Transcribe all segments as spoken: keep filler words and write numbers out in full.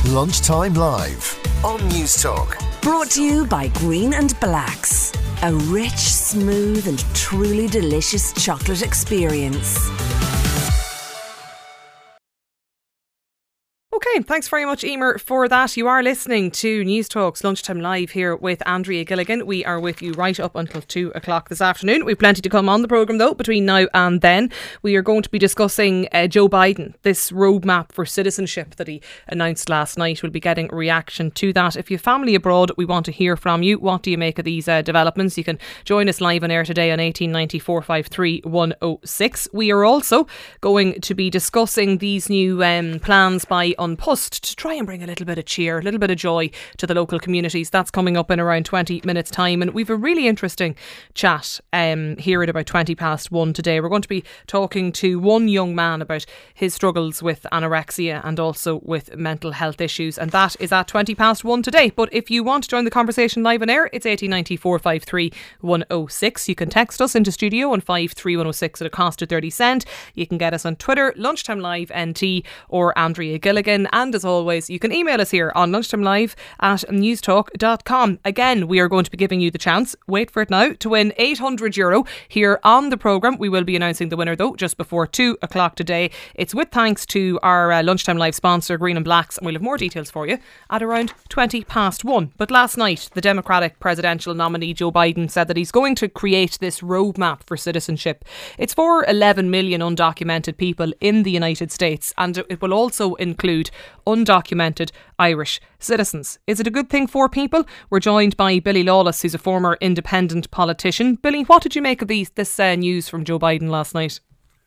Lunchtime Live on News Talk. Brought to you by Green and Blacks. A rich, smooth and truly delicious chocolate experience. Okay, thanks very much, Emer, for that. You are listening to News Talk's Lunchtime Live here with Andrea Gilligan. We are with you right up until two o'clock this afternoon. We've plenty to come on the programme, though, between now and then. We are going to be discussing uh, Joe Biden, this roadmap for citizenship that he announced last night. We'll be getting a reaction to that. If you have family abroad, we want to hear from you. What do you make of these uh, developments? You can join us live on air today on eighteen ninety, four five three, one oh six. We are also going to be discussing these new um, plans by An Post to try and bring a little bit of cheer, a little bit of joy to the local communities. That's coming up in around twenty minutes time, and we've a really interesting chat um, here at about twenty past one today. We're going to be talking to one young man about his struggles with anorexia and also with mental health issues, and that is at twenty past one today. But if you want to join the conversation live on air, it's eighteen ninety, four five three, one oh six. You can text us into studio on five three one oh six at a cost of thirty cent. You can get us on Twitter, Lunchtime Live N T, or Andrea Gilligan. And as always, you can email us here on lunchtimelive at newstalk dot com. Again, we are going to be giving you the chance, wait for it now, to win eight hundred euro here on the programme. We will be announcing the winner, though, just before two o'clock today. It's with thanks to our uh, Lunchtime Live sponsor, Green and Blacks, and we'll have more details for you at around twenty past one. But last night, the Democratic presidential nominee Joe Biden said that he's going to create this roadmap for citizenship. It's for eleven million undocumented people in the United States, and it will also include undocumented Irish citizens. Is it a good thing for people? We're joined by Billy Lawless, who's a former independent politician. Billy, what did you make of these, this uh, news from Joe Biden last night?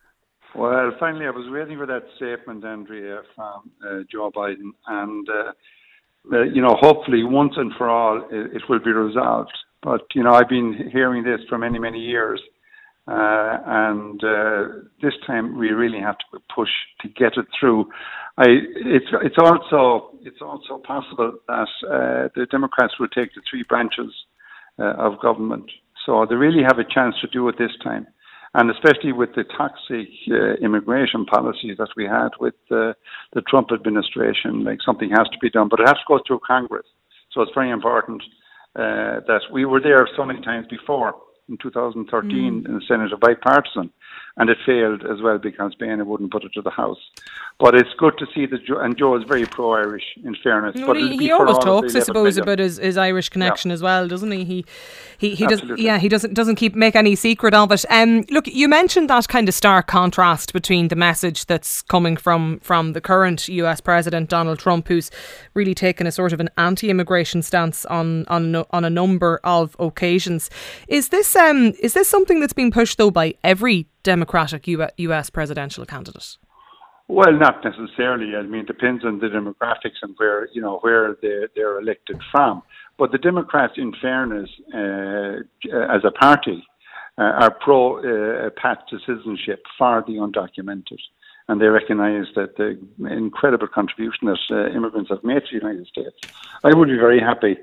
Well, finally, I was waiting for that statement, Andrea, from uh, Joe Biden. And, uh, uh, you know, hopefully once and for all, it, it will be resolved. But, you know, I've been hearing this for many, many years. Uh, and uh, this time we really have to push to get it through. I, it's it's also it's also possible that uh, the Democrats will take the three branches uh, of government, so they really have a chance to do it this time. And especially with the toxic uh, immigration policies that we had with uh, the Trump administration, like something has to be done, but it has to go through Congress. So it's very important uh, that we were there so many times before. In two thousand thirteen, mm. in the Senate, a bipartisan, and it failed as well because Boehner wouldn't put it to the House. But it's good to see that Joe, and Joe is very pro-Irish, in fairness. Well, but he he always talks, I suppose, about his, his Irish connection yeah. as well, doesn't he? He he, he does, yeah, he doesn't doesn't keep make any secret of it. Um, look, you mentioned that kind of stark contrast between the message that's coming from from the current U S President Donald Trump, who's really taken a sort of an anti-immigration stance on on on a number of occasions. Is this um is this something that's being pushed though by every Democratic U S presidential candidate? Well, not necessarily. I mean, it depends on the demographics and where, you know, where they're, they're elected from. But the Democrats, in fairness, uh, as a party, uh, are pro uh, path to citizenship for the undocumented. And they recognise that the incredible contribution that uh, immigrants have made to the United States. I would be very happy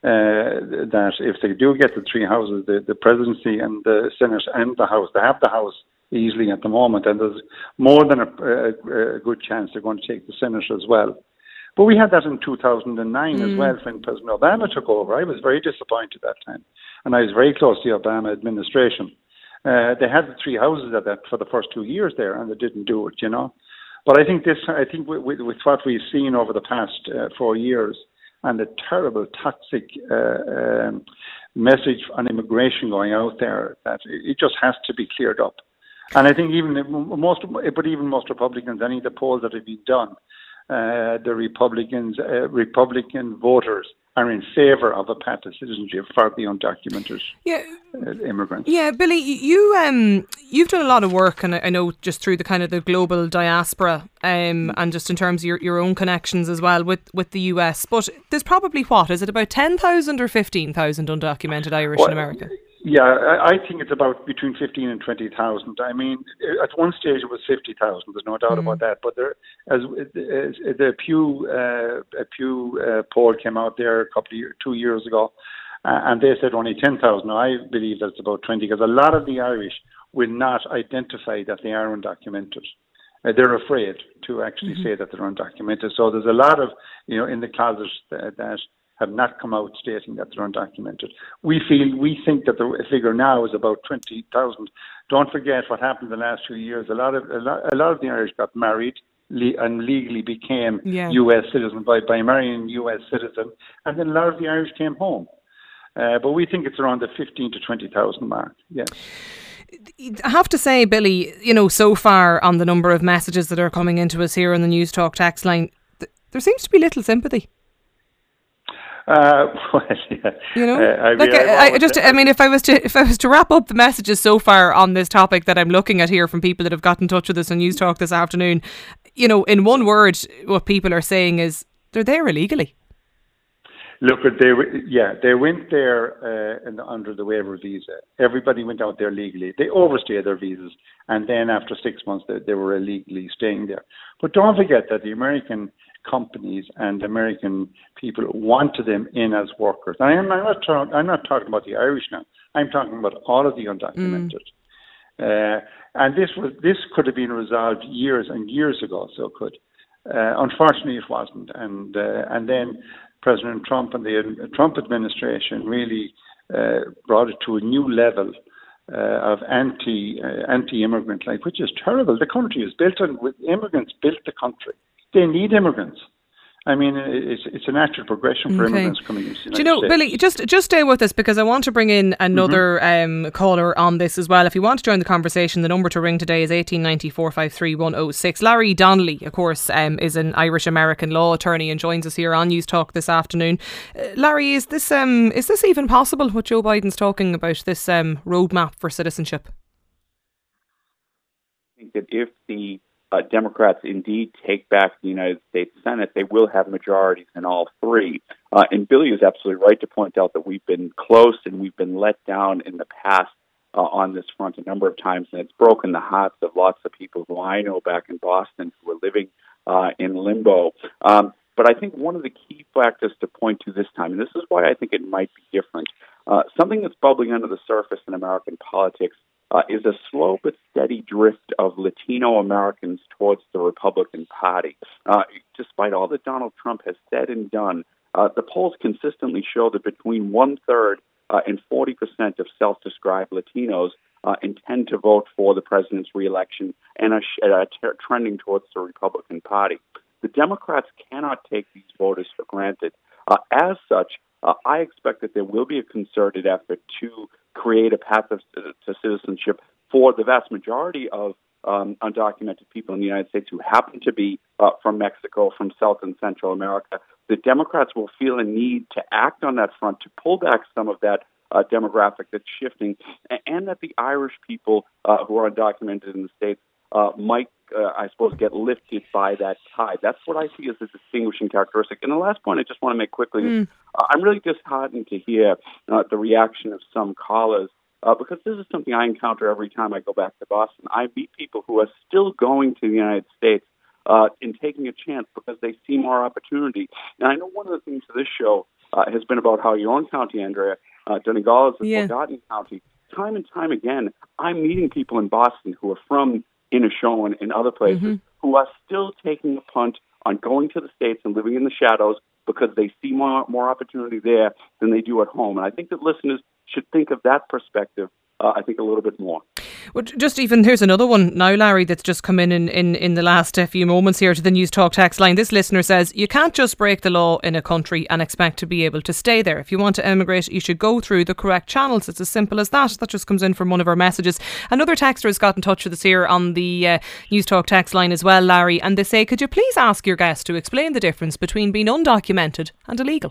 uh, that if they do get the three houses, the, the presidency and the Senate and the House, they have the House easily at the moment, and there's more than a, a, a good chance they're going to take the Senate as well. But we had that in two thousand nine mm. as well, when President Obama took over. I was very disappointed that time, and I was very close to the Obama administration. Uh, they had the three houses at that for the first two years there, and they didn't do it, you know. But I think this, I think with, with, with what we've seen over the past uh, four years, and the terrible toxic uh, um, message on immigration going out there, that it just has to be cleared up. And I think even most, but even most Republicans, any of the polls that have been done, uh, the Republicans, uh, Republican voters are in favour of a path to citizenship for the undocumented yeah. uh, immigrants. Yeah, Billy, you um, you've done a lot of work, and I know just through the kind of the global diaspora, um, and just in terms of your, your own connections as well with, with the U S. But there's probably what is it about ten thousand or fifteen thousand undocumented Irish well, in America? Yeah, I think it's about between fifteen and twenty thousand. I mean, at one stage it was fifty thousand. There's no doubt mm. about that. But there, as, as the Pew uh, a Pew uh, poll came out there a couple of years, two years ago, uh, and they said only ten thousand. I believe that's about twenty, because a lot of the Irish will not identify that they are undocumented. Uh, they're afraid to actually mm-hmm. say that they're undocumented. So there's a lot of, you know, in the closet that, that have not come out stating that they're undocumented. We feel, we think that the figure now is about twenty thousand. Don't forget what happened in the last few years. A lot of a lot, a lot of the Irish got married le- and legally became yeah. U S citizens by, by marrying a U S citizen, and then a lot of the Irish came home. Uh, but we think it's around the fifteen to twenty thousand mark. Yes. I have to say, Billy, you know, so far on the number of messages that are coming into us here on the News Talk text line, th- there seems to be little sympathy. Uh, well, yeah. You know, uh, I, like mean, I, I just, I mean, if I was to, if I was to wrap up the messages so far on this topic that I'm looking at here from people that have got in touch with us on News Talk this afternoon, you know, in one word, what people are saying is they're there illegally. Look, they yeah, they went there uh, in the, under the waiver visa. Everybody went out there legally. They overstayed their visas, and then after six months, they, they were illegally staying there. But don't forget that the American companies and American people wanted them in as workers. And I'm, I'm not talking. I'm not talking about the Irish now. I'm talking about all of the undocumented. Mm. Uh, and this was this could have been resolved years and years ago. So it could. Uh, unfortunately, it wasn't. And uh, and then President Trump and the Trump administration really uh, brought it to a new level uh, of anti uh, anti-immigrant life, which is terrible. The country is built on with immigrants built the country. They need immigrants. I mean, it's it's a natural progression for okay. immigrants coming into the United Do you know, States. Billy, just just stay with us because I want to bring in another mm-hmm. um, caller on this as well. If you want to join the conversation, the number to ring today is eighteen ninety, four five three, one oh six. Larry Donnelly, of course, um, is an Irish-American law attorney and joins us here on News Talk this afternoon. Uh, Larry, is this um, is this even possible, what Joe Biden's talking about, this um, roadmap for citizenship? I think that if the Uh, Democrats indeed take back the United States Senate, they will have majorities in all three. Uh, and Billy is absolutely right to point out that we've been close and we've been let down in the past uh, on this front a number of times, and it's broken the hearts of lots of people who I know back in Boston who are living uh, in limbo. Um, but I think one of the key factors to point to this time, and this is why I think it might be different, uh, something that's bubbling under the surface in American politics Uh, is a slow but steady drift of Latino Americans towards the Republican Party. Uh, despite all that Donald Trump has said and done, uh, the polls consistently show that between one-third uh, and forty percent of self-described Latinos uh, intend to vote for the president's reelection and are, sh- are t- trending towards the Republican Party. The Democrats cannot take these voters for granted. Uh, as such, uh, I expect that there will be a concerted effort to create a path of, to citizenship for the vast majority of um, undocumented people in the United States who happen to be uh, from Mexico, from South and Central America. The Democrats will feel a need to act on that front, to pull back some of that uh, demographic that's shifting, and, and that the Irish people uh, who are undocumented in the States uh, might, uh, I suppose, get lifted by that tide. That's what I see as a distinguishing characteristic. And the last point I just want to make quickly is mm. uh, I'm really disheartened to hear uh, the reaction of some callers, uh, because this is something I encounter every time I go back to Boston. I meet people who are still going to the United States uh, and taking a chance because they see more opportunity. And I know one of the things of this show uh, has been about how your own county, Andrea, uh, Donegal is a yeah. forgotten county. Time and time again, I'm meeting people in Boston who are from Inishowen and other places mm-hmm. who are still taking a punt on going to the States and living in the shadows because they see more more opportunity there than they do at home. And I think that listeners should think of that perspective, uh, I think, a little bit more. Well, just even, here's another one now, Larry, that's just come in in, in, in the last uh, few moments here to the News Talk text line. This listener says, you can't just break the law in a country and expect to be able to stay there. If you want to emigrate, you should go through the correct channels. It's as simple as that. That just comes in from one of our messages. Another texter has got in touch with us here on the uh, News Talk text line as well, Larry, and they say, could you please ask your guest to explain the difference between being undocumented and illegal?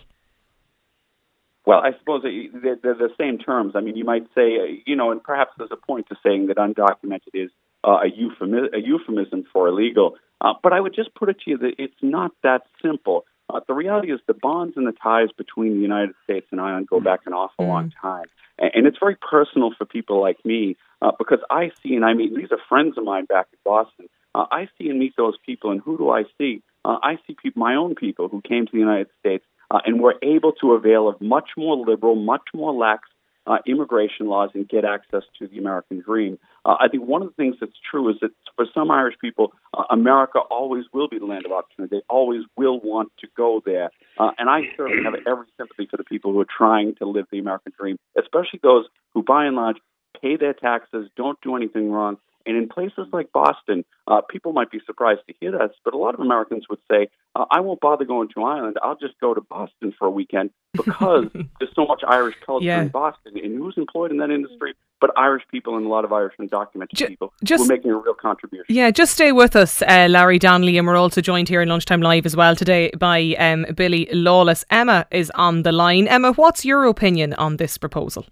Well, I suppose they're, they're the same terms. I mean, you might say, you know, and perhaps there's a point to saying that undocumented is uh, a, euphemism, a euphemism for illegal. Uh, but I would just put it to you that it's not that simple. Uh, the reality is the bonds and the ties between the United States and Ireland go back an awful mm. long time. And, and it's very personal for people like me uh, because I see and I meet, and these are friends of mine back in Boston, uh, I see and meet those people, and who do I see? Uh, I see people, my own people who came to the United States Uh, and we're able to avail of much more liberal, much more lax uh, immigration laws and get access to the American dream. Uh, I think one of the things that's true is that for some Irish people, uh, America always will be the land of opportunity. They always will want to go there. Uh, and I certainly have every sympathy for the people who are trying to live the American dream, especially those who, by and large, pay their taxes, don't do anything wrong. And in places like Boston, uh, people might be surprised to hear this, but a lot of Americans would say, uh, I won't bother going to Ireland. I'll just go to Boston for a weekend because there's so much Irish culture yeah. in Boston. And who's employed in that industry? But Irish people and a lot of Irish undocumented just, people just, who are making a real contribution. Yeah, just stay with us, uh, Larry Donnelly, and we're also joined here in Lunchtime Live as well today by um, Billy Lawless. Emma is on the line. Emma, what's your opinion on this proposal?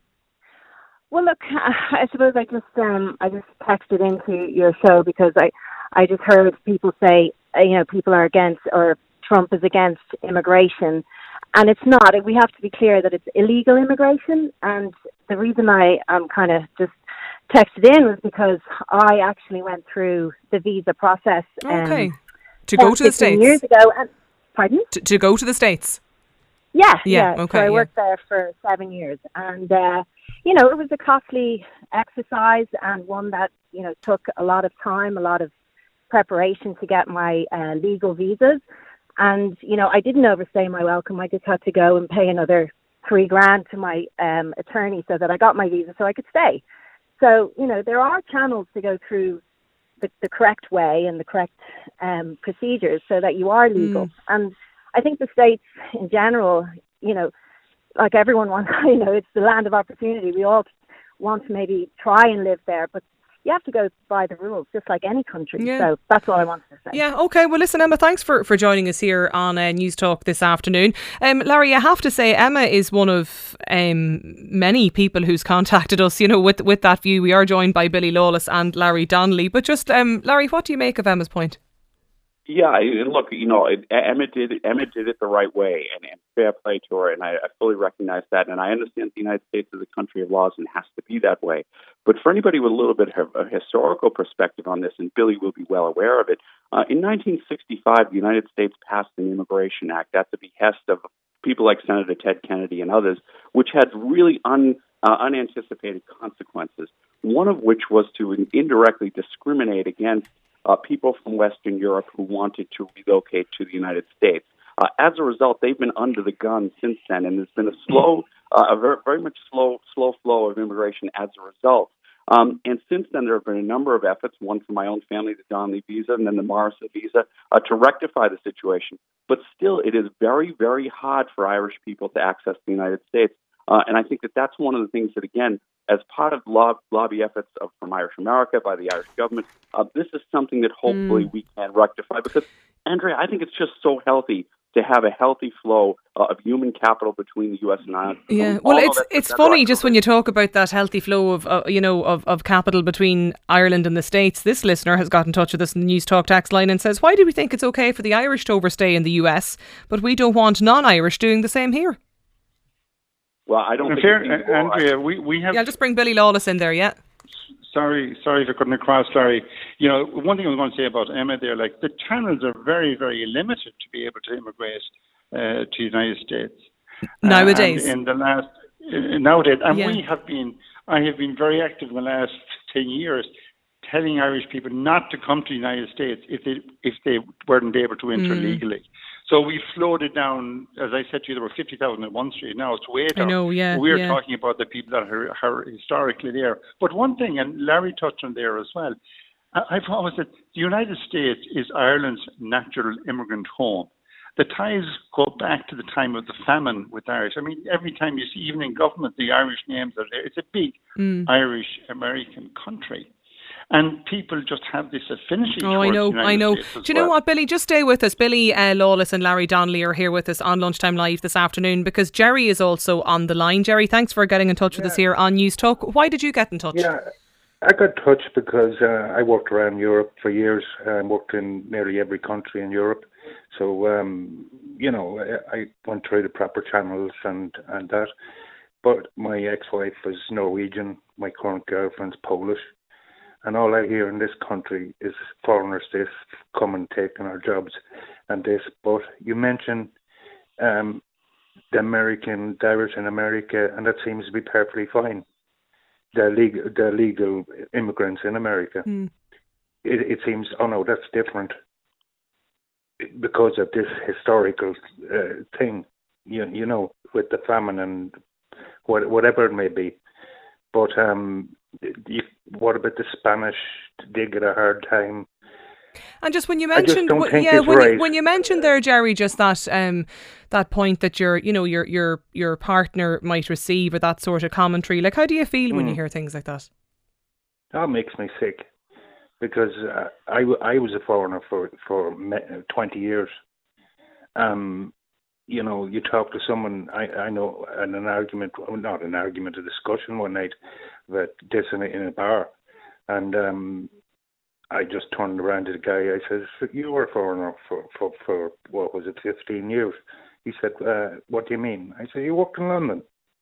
Well, look, I suppose I just um, I just texted into your show because I, I just heard people say, you know, people are against, or Trump is against immigration. And it's not. We have to be clear that it's illegal immigration. And the reason I um, kind of just texted in was because I actually went through the visa process. Um, okay. To go to the States? years ago. And, pardon? To, to go to the States? Yeah, yeah. yeah. Okay, so I yeah. worked there for seven years. And, uh, you know, it was a costly exercise and one that, you know, took a lot of time, a lot of preparation to get my uh, legal visas. And, you know, I didn't overstay my welcome. I just had to go and pay another three grand to my um, attorney so that I got my visa so I could stay. So, you know, there are channels to go through the, the correct way and the correct um, procedures so that you are legal. Mm. And I think the States in general, you know, like everyone wants, you know, it's the land of opportunity. We all want to maybe try and live there, but you have to go by the rules, just like any country. Yeah. So that's all I wanted to say. Yeah, okay. Well, listen, Emma, thanks for, for joining us here on uh, News Talk this afternoon. Um, Larry, I have to say, Emma is one of um, many people who's contacted us, you know, with with that view. We are joined by Billy Lawless and Larry Donnelly. But just, um, Larry, what do you make of Emma's point? Yeah, and look, you know, Emma did Emma did it the right way, and, and fair play to her, and I, I fully recognize that, and I understand the United States is a country of laws and has to be that way. But for anybody with a little bit of a historical perspective on this, and Billy will be well aware of it, uh, in nineteen sixty-five, the United States passed an Immigration Act at the behest of people like Senator Ted Kennedy and others, which had really un, uh, unanticipated consequences, one of which was to indirectly discriminate against Uh, people from Western Europe who wanted to relocate to the United States. Uh, as a result, they've been under the gun since then, and there's been a slow, uh, a very, very much slow, slow flow of immigration as a result. Um, and since then, there have been a number of efforts, one for my own family, the Donnelly visa, and then the Morrison visa, uh, to rectify the situation. But still, it is very, very hard for Irish people to access the United States. Uh, and I think that that's one of the things that, again, as part of lob- lobby efforts of, from Irish America by the Irish government, uh, this is something that hopefully mm. we can rectify. Because, Andrea, I think it's just so healthy to have a healthy flow uh, of human capital between the U S and Ireland. Yeah, well, it's it's funny just when you talk about that healthy flow of uh, you know of, of capital between Ireland and the States. This listener has got in touch with us in the News Talk text line and says, "Why do we think it's okay for the Irish to overstay in the U S, but we don't want non-Irish doing the same here?" Well, I don't think fair, Andrea, we, we have... Yeah, I'll just bring Billy Lawless in there, yeah. Sorry, sorry if I couldn't across, Larry. You know, one thing I was going to say about Emma there, like, the channels are very, very limited to be able to immigrate uh, to the United States. Nowadays. Uh, in the last... Uh, nowadays. And yeah. we have been... I have been very active in the last ten years telling Irish people not to come to the United States if they if they weren't able to enter mm. legally. So we slowed it down. As I said to you, there were fifty thousand at one street. Now it's way down. I know, yeah. We're yeah. talking about the people that are, are historically there. But one thing, and Larry touched on there as well, I've always said the United States is Ireland's natural immigrant home. The ties go back to the time of the famine with Irish. I mean, every time you see, even in government, the Irish names are there. It's a big mm. Irish-American country. And people just have this affinity. Oh, I know, I know. Do you know well. what, Billy? Just stay with us. Billy uh, Lawless and Larry Donnelly are here with us on Lunchtime Live this afternoon because Jerry is also on the line. Jerry, thanks for getting in touch yeah. with us here on News Talk. Why did you get in touch? Yeah, I got in touch because uh, I worked around Europe for years. I worked in nearly every country in Europe. So, um, you know, I, I went through the proper channels and, and that. But my ex-wife was Norwegian. My current girlfriend's Polish. And all I hear in this country is foreigners this come and taking our jobs and this. But you mentioned um, the American, the Irish in America, and that seems to be perfectly fine. the legal, the legal immigrants in America. Mm. It, it seems, oh no, that's different because of this historical uh, thing, you, you know, with the famine and what, whatever it may be. But um, you, what about the Spanish? Did they get a hard time? And just when you mentioned, don't w- think yeah, it's when right. you, when you mentioned there, Jerry, just that um, that point that your, you know, your your your partner might receive, or that sort of commentary. Like, how do you feel mm. when you hear things like that? That makes me sick, because uh, I I was a foreigner for for twenty years. Um, you know, you talk to someone. I I know in an argument, not an argument, a discussion one night about this in a, in a bar, and um. I just turned around to the guy. I said, "You were a foreigner for, for, for what was it, fifteen years?" He said, uh, "What do you mean?" I said, "You worked in London.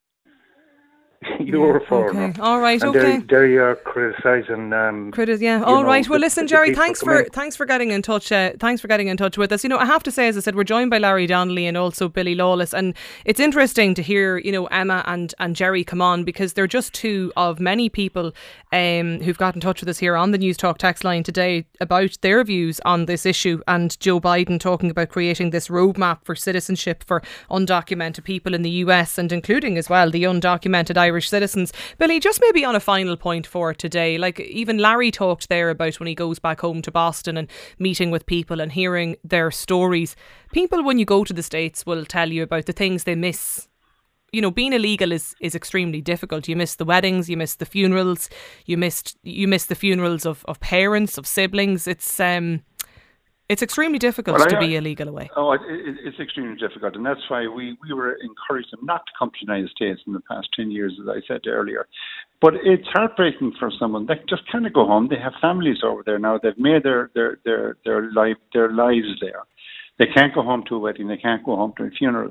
you yeah, were a foreigner." Okay. All right. And okay. there, there you are criticising. Um, Critis, yeah. All know, right. Well, the, listen, the Jerry. Thanks for in. thanks for getting in touch. Uh, thanks for getting in touch with us. You know, I have to say, as I said, we're joined by Larry Donnelly and also Billy Lawless, and it's interesting to hear, you know, Emma and, and Jerry come on, because they're just two of many people um, who've got in touch with us here on the News Talk text line today about their views on this issue, and Joe Biden talking about creating this roadmap for citizenship for undocumented people in the U S, and including as well the undocumented Irish citizens. Billy, just maybe on a final point for today, like even Larry talked there about when he goes back home to Boston and meeting with people and hearing their stories. People, when you go to the States, will tell you about the things they miss. You know, being illegal is, is extremely difficult. You miss the weddings, you miss the funerals, you missed you miss the funerals of, of parents, of siblings. It's um it's extremely difficult well, to I, be illegal away. Oh, it, it, it's extremely difficult, and that's why we, we were encouraged them not to come to the United States in the past ten years, as I said earlier. But it's heartbreaking for someone that just kind of go home. They have families over there now. They've made their their their their life their lives there. They can't go home to a wedding. They can't go home to a funeral.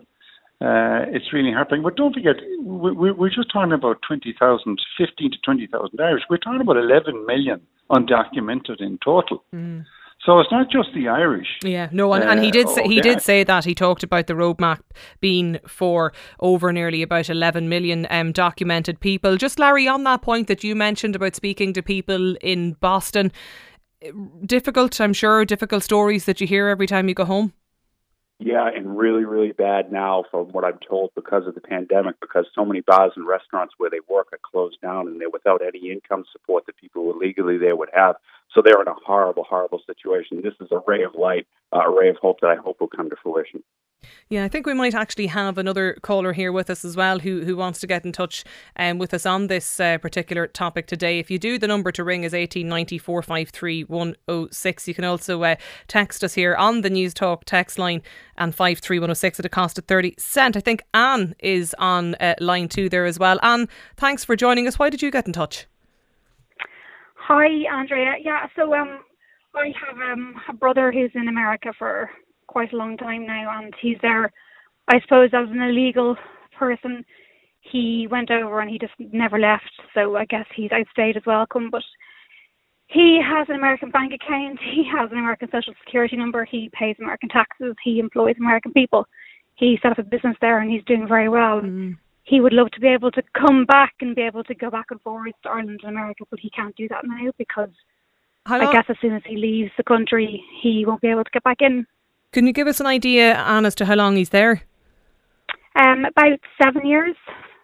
Uh, it's really heartbreaking. But don't forget, we, we're just talking about twenty thousand, fifteen to twenty thousand Irish. We're talking about eleven million undocumented in total. Mm. So it's not just the Irish. Yeah, no, and, and he did say, he did say that. He talked about the roadmap being for over nearly about eleven million um, documented people. Just, Larry, on that point that you mentioned about speaking to people in Boston, difficult, I'm sure, difficult stories that you hear every time you go home. Yeah, and really, really bad now from what I'm told because of the pandemic, because so many bars and restaurants where they work are closed down and they're without any income support that people who are legally there would have. So they're in a horrible, horrible situation. This is a ray of light, uh, a ray of hope that I hope will come to fruition. Yeah, I think we might actually have another caller here with us as well who who wants to get in touch um, with us on this uh, particular topic today. If you do, the number to ring is eighteen ninety, four five three, one oh six. You can also uh, text us here on the News Talk text line and five three one oh six at a cost of thirty cents. I think Anne is on uh, line two there as well. Anne, thanks for joining us. Why did you get in touch? Hi, Andrea. Yeah, so um, I have um, a brother who's in America for quite a long time now, and he's there, I suppose, as an illegal person. He went over and he just never left, so I guess he's outstayed his welcome. But he has an American bank account, he has an American social security number, he pays American taxes, he employs American people. He set up a business there and he's doing very well. Mm. He would love to be able to come back and be able to go back and forth to Ireland and America, but he can't do that now because I guess as soon as he leaves the country, he won't be able to get back in. Can you give us an idea, Anne, as to how long he's there? Um, about seven years.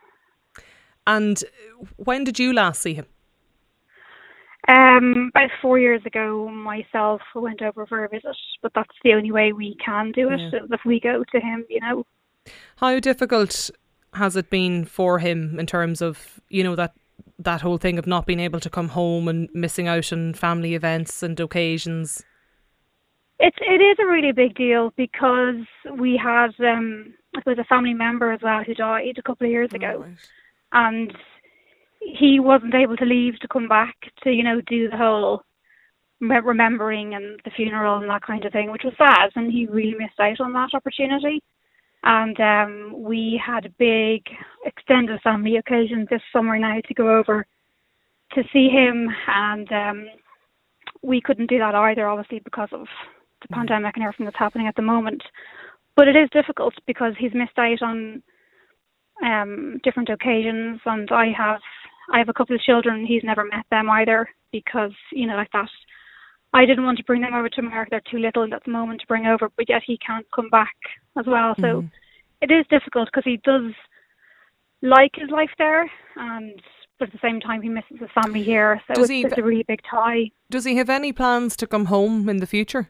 And when did you last see him? Um, about four years ago, myself went over for a visit, but that's the only way we can do it, yeah. if we go to him, you know. How difficult has it been for him in terms of, you know, that that whole thing of not being able to come home and missing out on family events and occasions? It's it is a really big deal because we had um I suppose a family member as well who died a couple of years ago, oh, right. and he wasn't able to leave to come back to, you know, do the whole remembering and the funeral and that kind of thing, which was sad, and he really missed out on that opportunity. And um we had a big extended family occasion this summer now to go over to see him, and um we couldn't do that either, obviously, because of the pandemic and everything that's happening at the moment. But it is difficult because he's missed out on um, different occasions, and I have I have a couple of children. He's never met them either because, you know, like that. I didn't want to bring them over to America. They're too little at the moment to bring over, but yet he can't come back as well. So mm-hmm. it is difficult because he does like his life there, and but at the same time he misses his family here. So it's, he, it's a really big tie. Does he have any plans to come home in the future?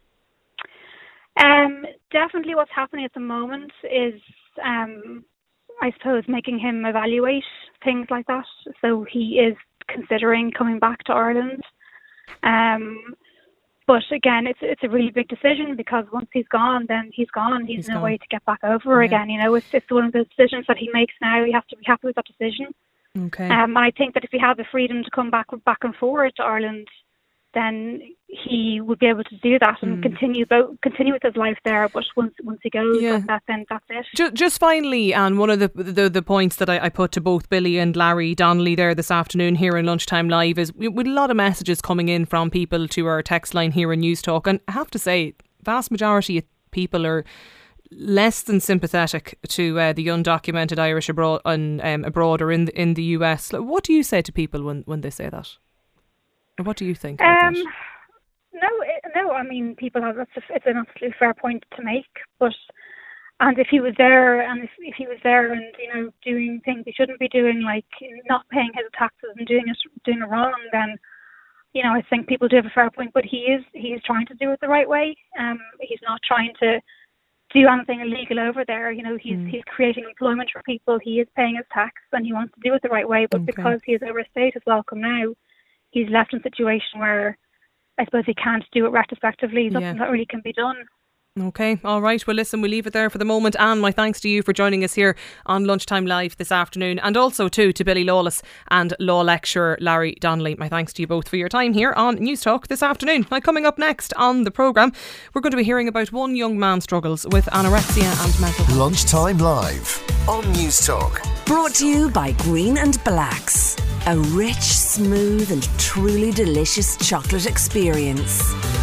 Um, definitely what's happening at the moment is, um, I suppose, making him evaluate things like that. So he is considering coming back to Ireland. Um, but again, it's it's a really big decision because once he's gone, then he's gone. He's, he's no gone. way to get back over yeah. again. You know, it's it's one of the decisions that he makes now. You have to be happy with that decision. Okay. Um, and I think that if he had the freedom to come back back and forward to Ireland, then he would be able to do that and mm. continue bo- continue with his life there. But once once he goes, yeah. like that, then that's it. Just, just finally, and one of the the, the points that I, I put to both Billy and Larry Donnelly there this afternoon here in Lunchtime Live is we, with a lot of messages coming in from people to our text line here in News Talk, and I have to say, vast majority of people are less than sympathetic to uh, the undocumented Irish abroad, un, um, abroad or in the, in the U S. What do you say to people when, when they say that? Or what do you think about um, that? No, no. I mean, people have. That's a, it's an absolutely fair point to make. But and if he was there, and if, if he was there, and you know, doing things he shouldn't be doing, like not paying his taxes and doing it doing it wrong, then you know, I think people do have a fair point. But he is he is trying to do it the right way. Um, he's not trying to do anything illegal over there. You know, he's mm. he's creating employment for people. He is paying his tax, and he wants to do it the right way. But okay. because he is overstayed his welcome now, he's left in a situation where I suppose he can't do it retrospectively. Nothing yeah. that really can be done. Okay, all right. Well, listen, we'll leave it there for the moment. Anne, my thanks to you for joining us here on Lunchtime Live this afternoon, and also too to Billy Lawless and law lecturer Larry Donnelly. My thanks to you both for your time here on News Talk this afternoon. Now, coming up next on the programme, we're going to be hearing about one young man struggles with anorexia and mental health. Lunchtime Live on News Talk. Brought to you by Green and Blacks. A rich, smooth and truly delicious chocolate experience.